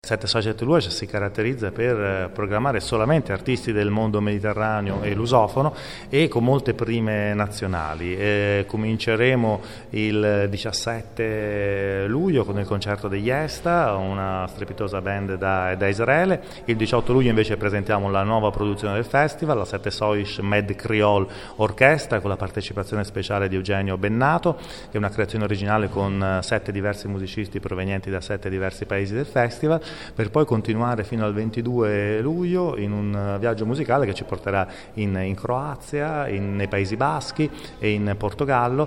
Sette Social Luce si caratterizza per programmare solamente artisti del mondo mediterraneo e lusofono e con molte prime nazionali. Cominceremo il 17 luglio con il concerto degli Esta, una strepitosa band da Israele. Il 18 luglio invece presentiamo la nuova produzione del festival, la Sette Soish Med Creole Orchestra, con la partecipazione speciale di Eugenio Bennato, che è una creazione originale con 7 diversi musicisti provenienti da 7 diversi paesi del festival, per poi continuare fino al 22 luglio in un viaggio musicale che ci porterà in Croazia, nei Paesi Baschi e in Portogallo,